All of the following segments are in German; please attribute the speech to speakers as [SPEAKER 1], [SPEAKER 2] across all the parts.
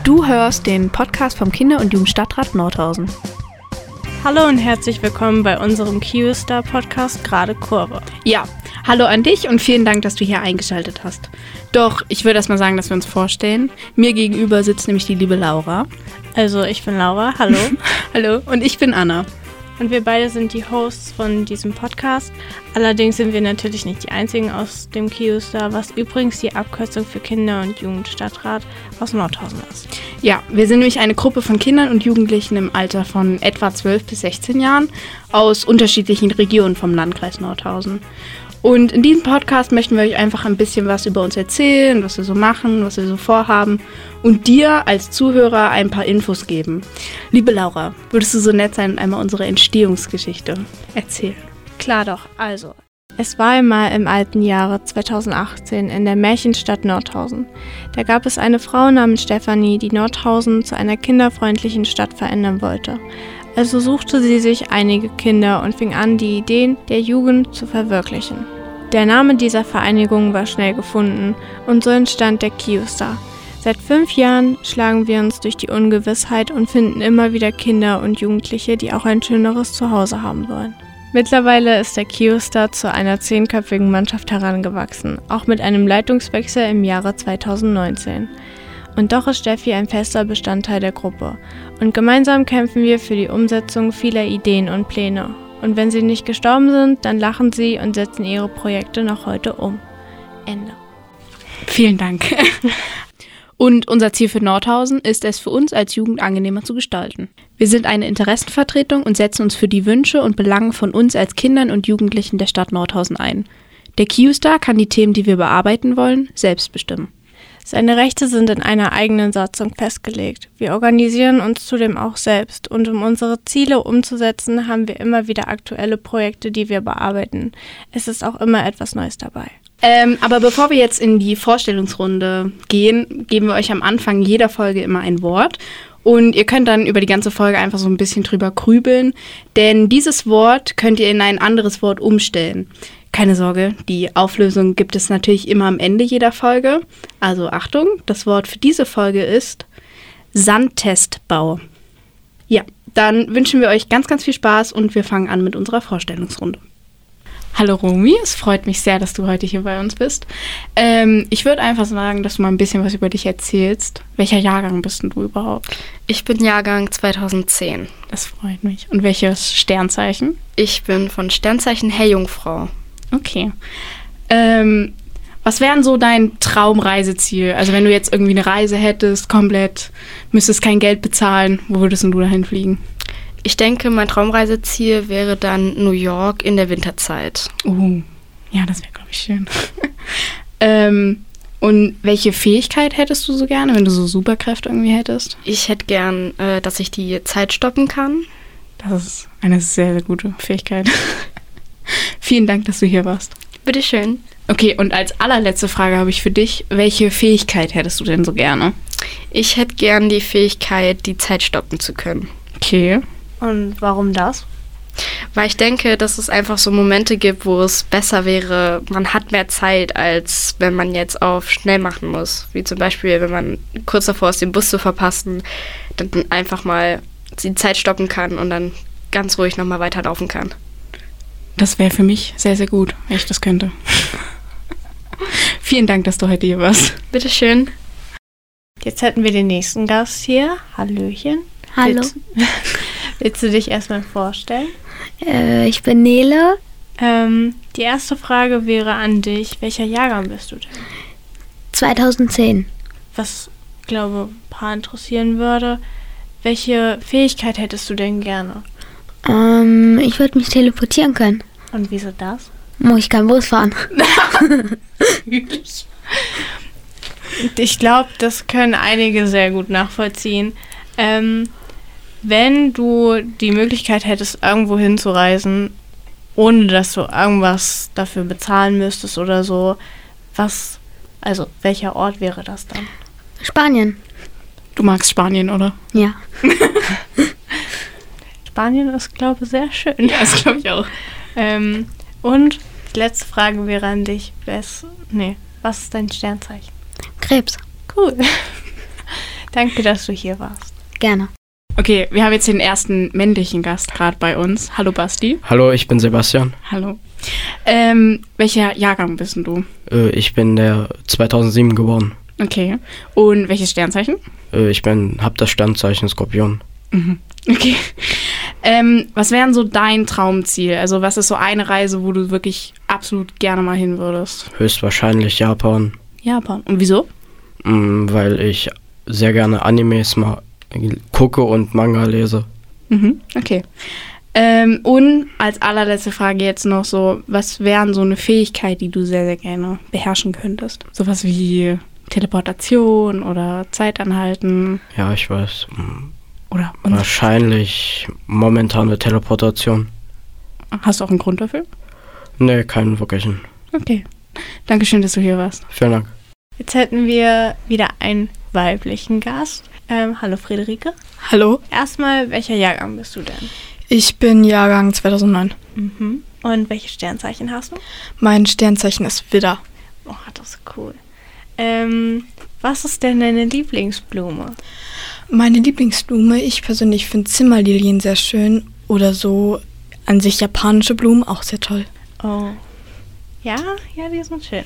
[SPEAKER 1] Du hörst den Podcast vom Kinder- und Jugendstadtrat Nordhausen.
[SPEAKER 2] Hallo und herzlich willkommen bei unserem Kiostar-Podcast Gerade Kurve.
[SPEAKER 1] Ja, hallo an dich und vielen Dank, dass du hier eingeschaltet hast. Doch, ich würde erst mal sagen, dass wir uns vorstellen. Mir gegenüber sitzt nämlich die liebe Laura.
[SPEAKER 2] Also, ich bin Laura, hallo.
[SPEAKER 1] Hallo, und ich bin Anna.
[SPEAKER 2] Und wir beide sind die Hosts von diesem Podcast. Allerdings sind wir natürlich nicht die einzigen aus dem Kiostar, was übrigens die Abkürzung für Kinder- und Jugendstadtrat aus Nordhausen ist.
[SPEAKER 1] Ja, wir sind nämlich eine Gruppe von Kindern und Jugendlichen im Alter von etwa 12 bis 16 Jahren aus unterschiedlichen Regionen vom Landkreis Nordhausen. Und in diesem Podcast möchten wir euch einfach ein bisschen was über uns erzählen, was wir so machen, was wir so vorhaben und dir als Zuhörer ein paar Infos geben. Liebe Laura, würdest du so nett sein und einmal unsere Entstehungsgeschichte erzählen?
[SPEAKER 2] Klar doch, also. Es war einmal im alten Jahre 2018 in der Märchenstadt Nordhausen. Da gab es eine Frau namens Stefanie, die Nordhausen zu einer kinderfreundlichen Stadt verändern wollte. Also suchte sie sich einige Kinder und fing an, die Ideen der Jugend zu verwirklichen. Der Name dieser Vereinigung war schnell gefunden und so entstand der Kiostar. Seit 5 Jahren schlagen wir uns durch die Ungewissheit und finden immer wieder Kinder und Jugendliche, die auch ein schöneres Zuhause haben wollen. Mittlerweile ist der Kiostar zu einer 10-köpfigen Mannschaft herangewachsen, auch mit einem Leitungswechsel im Jahre 2019. Und doch ist Steffi ein fester Bestandteil der Gruppe. Und gemeinsam kämpfen wir für die Umsetzung vieler Ideen und Pläne. Und wenn sie nicht gestorben sind, dann lachen sie und setzen ihre Projekte noch heute um. Ende.
[SPEAKER 1] Vielen Dank. Und unser Ziel für Nordhausen ist es für uns als Jugend angenehmer zu gestalten. Wir sind eine Interessenvertretung und setzen uns für die Wünsche und Belange von uns als Kindern und Jugendlichen der Stadt Nordhausen ein. Der Kiostar kann die Themen, die wir bearbeiten wollen, selbst bestimmen.
[SPEAKER 2] Seine Rechte sind in einer eigenen Satzung festgelegt. Wir organisieren uns zudem auch selbst und um unsere Ziele umzusetzen, haben wir immer wieder aktuelle Projekte, die wir bearbeiten. Es ist auch immer etwas Neues dabei.
[SPEAKER 1] Aber bevor wir jetzt in die Vorstellungsrunde gehen, geben wir euch am Anfang jeder Folge immer ein Wort. Und ihr könnt dann über die ganze Folge einfach so ein bisschen drüber grübeln, denn dieses Wort könnt ihr in ein anderes Wort umstellen. Keine Sorge, die Auflösung gibt es natürlich immer am Ende jeder Folge. Also Achtung, das Wort für diese Folge ist Sandtestbau. Ja, dann wünschen wir euch ganz, ganz viel Spaß und wir fangen an mit unserer Vorstellungsrunde. Hallo Romy, es freut mich sehr, dass du heute hier bei uns bist. Ich würde einfach sagen, dass du mal ein bisschen was über dich erzählst. Welcher Jahrgang bist denn du überhaupt?
[SPEAKER 3] Ich bin Jahrgang 2010.
[SPEAKER 1] Das freut mich. Und welches Sternzeichen?
[SPEAKER 3] Ich bin von Sternzeichen Herrjungfrau.
[SPEAKER 1] Okay. Was wäre denn so dein Traumreiseziel? Also wenn du jetzt irgendwie eine Reise hättest, komplett, müsstest kein Geld bezahlen, wo würdest du dahin fliegen?
[SPEAKER 3] Ich denke, mein Traumreiseziel wäre dann New York in der Winterzeit.
[SPEAKER 1] Ja, das wäre, glaube ich, schön. Und welche Fähigkeit hättest du so gerne, wenn du so Superkräfte irgendwie hättest?
[SPEAKER 3] Ich hätte gern, dass ich die Zeit stoppen kann.
[SPEAKER 1] Das ist eine sehr, sehr gute Fähigkeit. Vielen Dank, dass du hier warst.
[SPEAKER 3] Bitteschön.
[SPEAKER 1] Okay, und als allerletzte Frage habe ich für dich, welche Fähigkeit hättest du denn so gerne?
[SPEAKER 3] Ich hätte gern die Fähigkeit, die Zeit stoppen zu können.
[SPEAKER 1] Okay.
[SPEAKER 2] Und warum das?
[SPEAKER 3] Weil ich denke, dass es einfach so Momente gibt, wo es besser wäre, man hat mehr Zeit, als wenn man jetzt auf schnell machen muss. Wie zum Beispiel, wenn man kurz davor ist, den Bus zu verpassen, dann einfach mal die Zeit stoppen kann und dann ganz ruhig nochmal weiterlaufen kann.
[SPEAKER 1] Das wäre für mich sehr, sehr gut, wenn ich das könnte. Vielen Dank, dass du heute hier warst.
[SPEAKER 3] Bitteschön.
[SPEAKER 2] Jetzt hätten wir den nächsten Gast hier. Hallöchen.
[SPEAKER 4] Hallo.
[SPEAKER 2] Willst du dich erstmal vorstellen?
[SPEAKER 4] Ich bin Nele.
[SPEAKER 2] Die erste Frage wäre an dich. Welcher Jahrgang bist du denn?
[SPEAKER 4] 2010.
[SPEAKER 2] Was, glaube ein paar interessieren würde. Welche Fähigkeit hättest du denn gerne?
[SPEAKER 4] Ich würde mich teleportieren können.
[SPEAKER 2] Und wieso das?
[SPEAKER 4] Ich kann Bus fahren.
[SPEAKER 2] Ich glaube, das können einige sehr gut nachvollziehen. Wenn du die Möglichkeit hättest, irgendwo hinzureisen, ohne dass du irgendwas dafür bezahlen müsstest oder so, welcher Ort wäre das dann?
[SPEAKER 4] Spanien.
[SPEAKER 1] Du magst Spanien, oder?
[SPEAKER 4] Ja.
[SPEAKER 2] Spanien ist, glaube ich, sehr schön.
[SPEAKER 1] Ja, das glaube ich auch.
[SPEAKER 2] Und die letzte Frage wäre an dich. Was ist dein Sternzeichen?
[SPEAKER 4] Krebs.
[SPEAKER 2] Cool. Danke, dass du hier warst.
[SPEAKER 4] Gerne.
[SPEAKER 1] Okay, wir haben jetzt den ersten männlichen Gast gerade bei uns. Hallo Basti.
[SPEAKER 5] Hallo, ich bin Sebastian.
[SPEAKER 1] Hallo. Welcher Jahrgang bist denn du?
[SPEAKER 5] Ich bin der 2007 geboren.
[SPEAKER 1] Okay. Und welches Sternzeichen?
[SPEAKER 5] Hab das Sternzeichen Skorpion.
[SPEAKER 1] Mhm. Okay. Was wäre denn so dein Traumziel? Also was ist so eine Reise, wo du wirklich absolut gerne mal hin würdest?
[SPEAKER 5] Höchstwahrscheinlich Japan,
[SPEAKER 1] Japan. Und wieso?
[SPEAKER 5] weil ich sehr gerne Animes mal gucke und Manga lese.
[SPEAKER 1] Mhm. Okay. Und als allerletzte Frage jetzt noch so, was wären so eine Fähigkeit, die du sehr, sehr gerne beherrschen könntest? Sowas wie Teleportation oder Zeit anhalten
[SPEAKER 5] Ja, ich weiß.
[SPEAKER 1] oder
[SPEAKER 5] Wahrscheinlich momentane Teleportation.
[SPEAKER 1] hast du auch einen Grund dafür?
[SPEAKER 5] Nee, keinen wirklichen.
[SPEAKER 1] Okay. Dankeschön, dass du hier warst.
[SPEAKER 5] Vielen Dank.
[SPEAKER 2] Jetzt hätten wir wieder einen weiblichen Gast. Hallo Friederike.
[SPEAKER 6] Hallo,
[SPEAKER 2] Erstmal, welcher Jahrgang bist du denn?
[SPEAKER 6] ich bin Jahrgang 2009.
[SPEAKER 2] Mhm. Und welches Sternzeichen hast du?
[SPEAKER 6] Mein Sternzeichen ist Widder.
[SPEAKER 2] Oh, das ist cool. Was ist denn deine Lieblingsblume?
[SPEAKER 6] Meine Lieblingsblume, ich persönlich finde Zimmerlilien sehr schön oder so an sich japanische Blumen auch sehr toll.
[SPEAKER 2] Oh. Ja, die sind schön.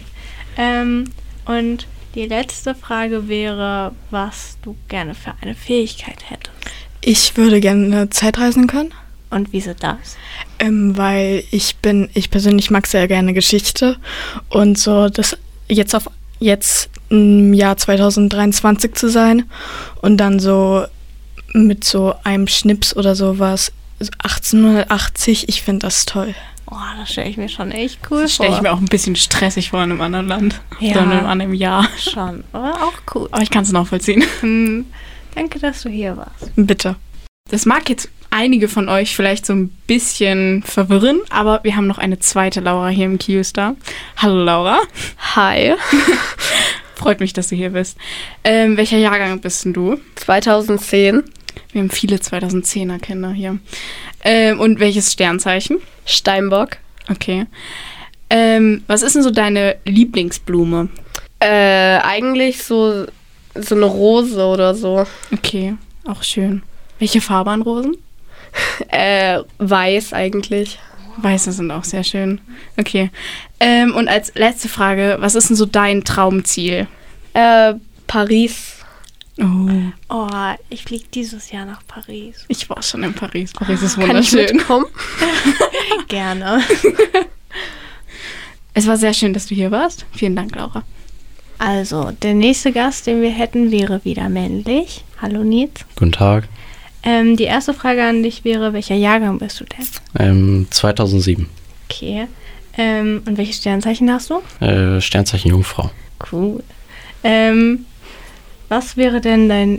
[SPEAKER 2] Und die letzte Frage wäre, was du gerne für eine Fähigkeit hättest.
[SPEAKER 6] Ich würde gerne Zeitreisen können,
[SPEAKER 2] Und wieso das?
[SPEAKER 6] weil ich persönlich mag sehr gerne Geschichte und so das jetzt im Jahr 2023 zu sein und dann so mit so einem Schnips oder sowas, so 1880, ich finde das toll.
[SPEAKER 2] Oh, das stelle ich mir schon echt cool
[SPEAKER 1] Das stelle ich
[SPEAKER 2] vor.
[SPEAKER 1] mir auch ein bisschen stressig vor in einem anderen Land.
[SPEAKER 2] Ja.
[SPEAKER 1] Oder in einem anderen Jahr.
[SPEAKER 2] Schon, aber auch cool.
[SPEAKER 1] Aber ich kann es nachvollziehen.
[SPEAKER 2] Danke, dass du hier warst.
[SPEAKER 6] Bitte.
[SPEAKER 1] Das mag jetzt einige von euch vielleicht so ein bisschen verwirren, aber wir haben noch eine zweite Laura hier im Q-Star. Hallo Laura.
[SPEAKER 3] Hi.
[SPEAKER 1] Freut mich, dass du hier bist. Welcher Jahrgang bist denn du?
[SPEAKER 3] 2010.
[SPEAKER 1] Wir haben viele 2010er Kinder hier. Und welches Sternzeichen?
[SPEAKER 3] Steinbock.
[SPEAKER 1] Okay. Was ist denn so deine Lieblingsblume?
[SPEAKER 3] Eigentlich so eine Rose oder so.
[SPEAKER 1] Okay, auch schön. Welche Farbe an Rosen?
[SPEAKER 3] Weiß eigentlich.
[SPEAKER 1] Weiße sind auch sehr schön. Okay. Und als letzte Frage, was ist denn so dein Traumziel?
[SPEAKER 3] Paris.
[SPEAKER 1] Oh,
[SPEAKER 2] Oh, ich fliege dieses Jahr nach Paris.
[SPEAKER 1] ich war schon in Paris. Paris ist
[SPEAKER 3] Kann ich
[SPEAKER 1] wunderschön.
[SPEAKER 3] mitkommen?
[SPEAKER 2] Gerne.
[SPEAKER 1] Es war sehr schön, dass du hier warst. Vielen Dank, Laura.
[SPEAKER 2] Also, der nächste Gast, den wir hätten, wäre wieder männlich. Hallo Nils.
[SPEAKER 7] Guten Tag.
[SPEAKER 2] Die erste Frage an dich wäre, welcher Jahrgang bist du denn?
[SPEAKER 7] 2007.
[SPEAKER 2] Okay. Und welches Sternzeichen hast du?
[SPEAKER 7] Sternzeichen Jungfrau.
[SPEAKER 2] Cool. Was wäre denn dein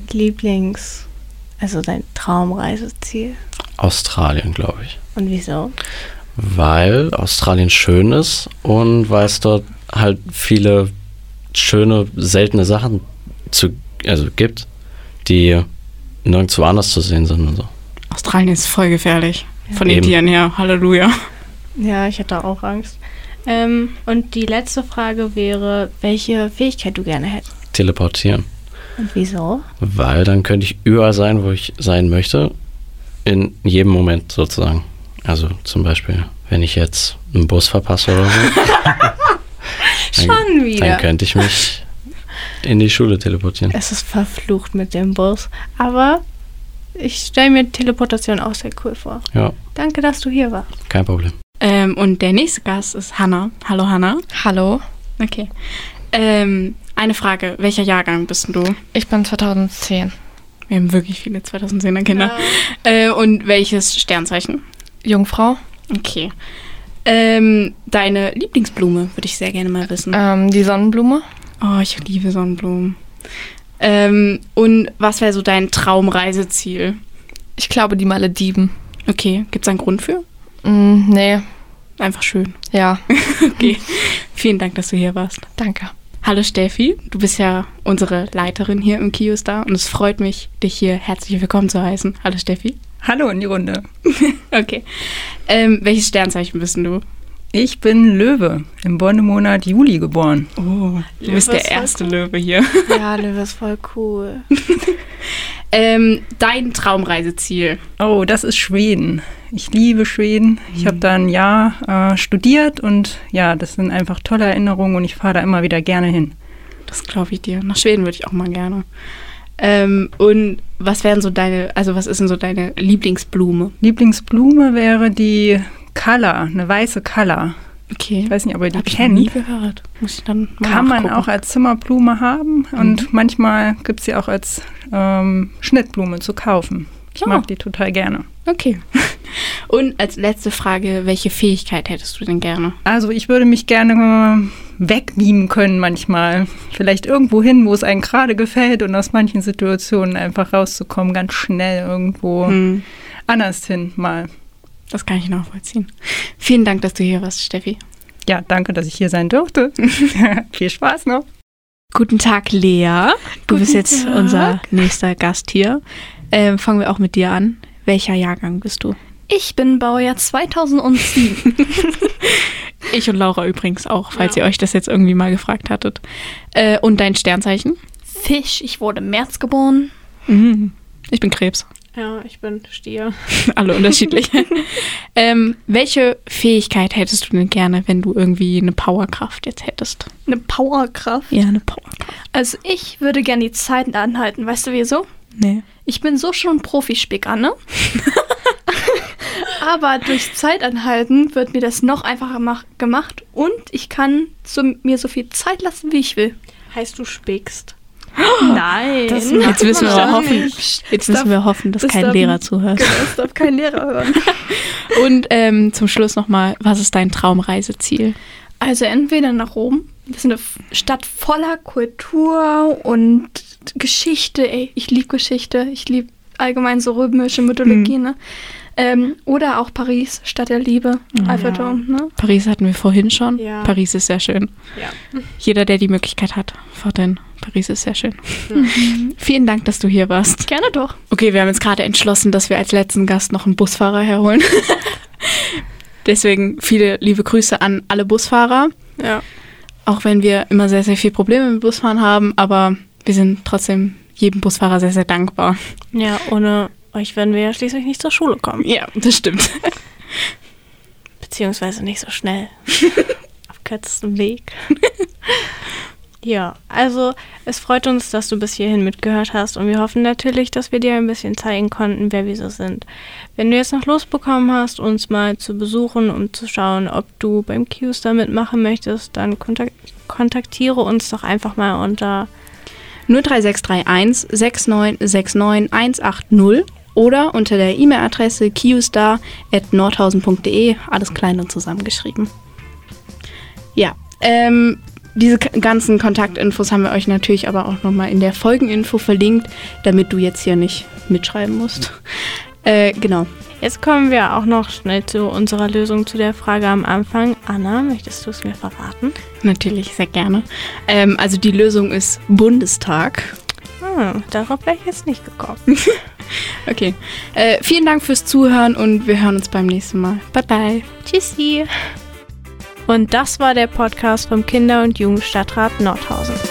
[SPEAKER 2] dein Traumreiseziel?
[SPEAKER 7] Australien, glaube ich.
[SPEAKER 2] Und wieso?
[SPEAKER 7] Weil Australien schön ist und weil es dort halt viele schöne, seltene Sachen gibt, die nirgendwo anders zu sehen sind und so.
[SPEAKER 1] Australien ist voll gefährlich. Von den
[SPEAKER 7] Eben.
[SPEAKER 1] Tieren her. Halleluja.
[SPEAKER 2] Ja, ich hätte auch Angst. Und die letzte Frage wäre, welche Fähigkeit du gerne hättest.
[SPEAKER 7] Teleportieren.
[SPEAKER 2] Und wieso?
[SPEAKER 7] Weil dann könnte ich überall sein, wo ich sein möchte, in jedem Moment sozusagen. Also zum Beispiel, wenn ich jetzt einen Bus verpasse oder so,
[SPEAKER 2] Schon wieder.
[SPEAKER 7] dann könnte ich mich in die Schule teleportieren.
[SPEAKER 2] Es ist verflucht mit dem Bus. Aber ich stelle mir Teleportation auch sehr cool vor.
[SPEAKER 7] Ja,
[SPEAKER 2] Danke, dass du hier warst.
[SPEAKER 7] kein Problem.
[SPEAKER 1] Und der nächste Gast ist Hannah. Hallo Hannah.
[SPEAKER 8] Hallo,
[SPEAKER 1] Okay. Eine Frage. Welcher Jahrgang bist denn du?
[SPEAKER 8] ich bin 2010.
[SPEAKER 1] Wir haben wirklich viele 2010er Kinder. Und welches Sternzeichen?
[SPEAKER 8] Jungfrau.
[SPEAKER 1] Okay. Deine Lieblingsblume würde ich sehr gerne mal wissen.
[SPEAKER 8] Die Sonnenblume.
[SPEAKER 1] Oh, ich liebe Sonnenblumen. Und was wäre so dein Traumreiseziel?
[SPEAKER 8] Ich glaube, die Malediven.
[SPEAKER 1] Okay, gibt es einen Grund für?
[SPEAKER 8] Nee,
[SPEAKER 1] Einfach schön.
[SPEAKER 8] ja,
[SPEAKER 1] Okay. Vielen Dank, dass du hier warst.
[SPEAKER 8] danke.
[SPEAKER 1] Hallo Steffi, du bist ja unsere Leiterin hier im Q-Star und es freut mich, dich hier herzlich willkommen zu heißen. Hallo Steffi.
[SPEAKER 9] Hallo in die Runde.
[SPEAKER 1] Okay. Welches Sternzeichen bist denn du?
[SPEAKER 9] Ich bin Löwe, im Bonnemonat Juli geboren.
[SPEAKER 1] Oh, du bist der erste Löwe hier.
[SPEAKER 2] Ja, Löwe ist voll cool.
[SPEAKER 1] Dein Traumreiseziel?
[SPEAKER 9] Oh, das ist Schweden. Ich liebe Schweden. Ich habe da ein Jahr studiert und ja, das sind einfach tolle Erinnerungen und ich fahre da immer wieder gerne hin.
[SPEAKER 1] Das glaube ich dir. Nach Schweden würde ich auch mal gerne. Und was wären so was ist denn so deine Lieblingsblume?
[SPEAKER 9] Lieblingsblume wäre die Kalla, eine weiße Kalla.
[SPEAKER 1] Okay.
[SPEAKER 9] Ich weiß nicht, ob ihr die
[SPEAKER 1] Hab ich
[SPEAKER 9] kennt.
[SPEAKER 1] nie gehört. Muss ich dann mal
[SPEAKER 9] Kann man
[SPEAKER 1] nachgucken.
[SPEAKER 9] auch als Zimmerblume haben und manchmal gibt es sie auch als Schnittblume zu kaufen. Ich mag die total gerne.
[SPEAKER 1] Okay. Und als letzte Frage, welche Fähigkeit hättest du denn gerne?
[SPEAKER 9] Also ich würde mich gerne wegbeamen können manchmal. Vielleicht irgendwo hin, wo es einem gerade gefällt und aus manchen Situationen einfach rauszukommen, ganz schnell irgendwo anders hin mal.
[SPEAKER 1] Das kann ich nachvollziehen. Vielen Dank, dass du hier warst, Steffi.
[SPEAKER 9] Ja, danke, dass ich hier sein durfte. Viel Spaß noch.
[SPEAKER 1] Guten Tag, Lea. Du bist jetzt unser nächster Gast hier. Fangen wir auch mit dir an. Welcher Jahrgang bist du?
[SPEAKER 10] Ich bin Baujahr 2007.
[SPEAKER 1] Ich und Laura übrigens auch, falls ihr euch das jetzt irgendwie mal gefragt hattet. Und dein Sternzeichen?
[SPEAKER 10] Fisch, ich wurde im März geboren.
[SPEAKER 1] Ich bin Krebs.
[SPEAKER 2] Ja, ich bin Stier.
[SPEAKER 1] Alle unterschiedlich. Welche Fähigkeit hättest du denn gerne, wenn du irgendwie eine Powerkraft jetzt hättest?
[SPEAKER 10] Eine Powerkraft?
[SPEAKER 1] Ja, eine Powerkraft.
[SPEAKER 10] Also ich würde gerne die Zeit anhalten. Weißt du wieso?
[SPEAKER 1] Nee.
[SPEAKER 10] Ich bin so schon ein Profispicker, ne? Aber durch Zeitanhalten wird mir das noch einfacher gemacht und ich kann mir so viel Zeit lassen, wie ich will.
[SPEAKER 2] Heißt du spickst?
[SPEAKER 10] Nein.
[SPEAKER 1] Jetzt müssen wir hoffen, dass kein Lehrer zuhört.
[SPEAKER 10] Genau, das darf kein Lehrer hören.
[SPEAKER 1] Und zum Schluss nochmal, was ist dein Traumreiseziel?
[SPEAKER 10] Also entweder nach Rom. Das ist eine Stadt voller Kultur und Geschichte. Ey, ich liebe Geschichte. Ich liebe allgemein so römische Mythologie, ne? Oder auch Paris, Stadt der Liebe, Eiffelturm, ne?
[SPEAKER 1] Paris hatten wir vorhin schon.
[SPEAKER 2] Ja.
[SPEAKER 1] Paris ist sehr schön.
[SPEAKER 2] Ja.
[SPEAKER 1] Jeder, der die Möglichkeit hat, fahrt hin. Paris ist sehr schön. Vielen Dank, dass du hier warst.
[SPEAKER 10] Gerne doch.
[SPEAKER 1] Okay, wir haben jetzt gerade entschlossen, dass wir als letzten Gast noch einen Busfahrer herholen. Deswegen viele liebe Grüße an alle Busfahrer.
[SPEAKER 2] Ja.
[SPEAKER 1] Auch wenn wir immer sehr, sehr viel Probleme mit Busfahren haben, aber wir sind trotzdem jedem Busfahrer sehr, sehr dankbar.
[SPEAKER 2] Ja, ohne euch würden wir ja schließlich nicht zur Schule kommen.
[SPEAKER 1] Ja, das stimmt.
[SPEAKER 2] Beziehungsweise nicht so schnell. Auf kürzestem Weg. Ja, also es freut uns, dass du bis hierhin mitgehört hast und wir hoffen natürlich, dass wir dir ein bisschen zeigen konnten, wer wir so sind. Wenn du jetzt noch Lust bekommen hast, uns mal zu besuchen, um zu schauen, ob du beim Q-Star mitmachen möchtest, dann kontaktiere uns doch einfach mal unter
[SPEAKER 1] 03631 6969 180 oder unter der E-Mail-Adresse qstar@nordhausen.de, alles klein und zusammengeschrieben. Ja, diese ganzen Kontaktinfos haben wir euch natürlich aber auch nochmal in der Folgeninfo verlinkt, damit du jetzt hier nicht mitschreiben musst. Genau.
[SPEAKER 2] Jetzt kommen wir auch noch schnell zu unserer Lösung zu der Frage am Anfang. Anna, möchtest du es mir verraten?
[SPEAKER 1] Natürlich, sehr gerne. Also die Lösung ist Bundestag.
[SPEAKER 2] Darauf wäre ich jetzt nicht gekommen.
[SPEAKER 1] Okay. Vielen Dank fürs Zuhören und wir hören uns beim nächsten Mal. Bye bye.
[SPEAKER 2] Tschüssi. Und das war der Podcast vom Kinder- und Jugendstadtrat Nordhausen.